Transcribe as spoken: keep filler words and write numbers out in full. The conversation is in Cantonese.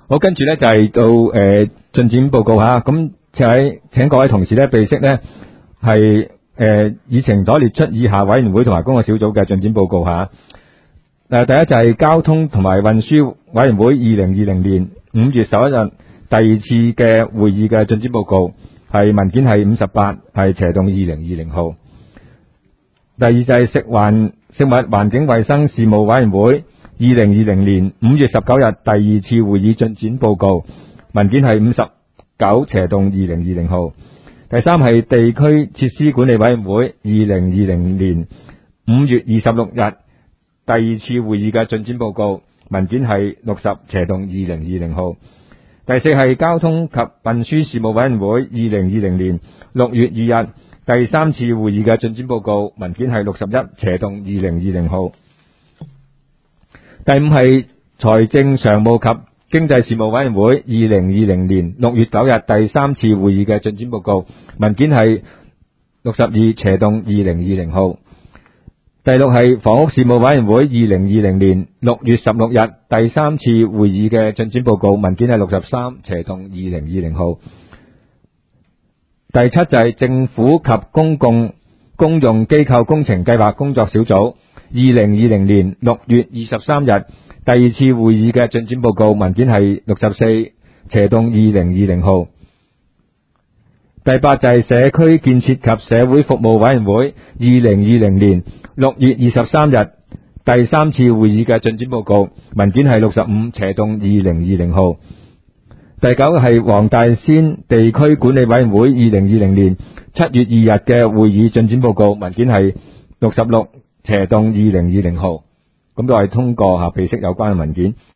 好，跟住咧就係到誒進展報告吓，咁就係請各位同事咧備悉咧係誒議程所列出以下委員會同埋工作小組嘅進展報告吓。誒，第一就係交通同埋運輸委員會二零二零年五月十一日第二次嘅會議嘅進展報告，係文件係五十八，係斜動二零二零號。第二就係食環食物環境衛生事務委員會二零二零年五月十九日第二次會議進展報告，文件係五十九，斜動二零二零號。第三係地區設施管理委員會二零二零年五月二十六日第二次會議嘅進展報告，文件係六十，斜動二零二零號。第四係交通及運輸事務委員會二零二零年六月二日第三次會議嘅進展報告，文件係六十一，斜動二零二零號。第五係財政常務及經濟事務委員會二零二零年六月九日第三次會議嘅進展報告，文件係六十二，斜動二零二零號。第六係房屋事務委員會二零二零年六月十六日第三次會議嘅進展報告，文件係六十三，斜動二零二零號。第七就係政府及公共公用機構工程計劃工作小組二零二零年六月二十三日第二次會議嘅進展報告，文件係六十四，斜動二零二零號。第八就係社區建設及社會服務委員會二零二零年六月二十三日第三次會議嘅進展報告，文件係六十五，斜動二零二零號。第九係黃大仙地區管理委員會二零二零年七月二日嘅會議進展報告，文件係六十六，斜動二零二零號。咁都係通過吓備悉有關嘅文件。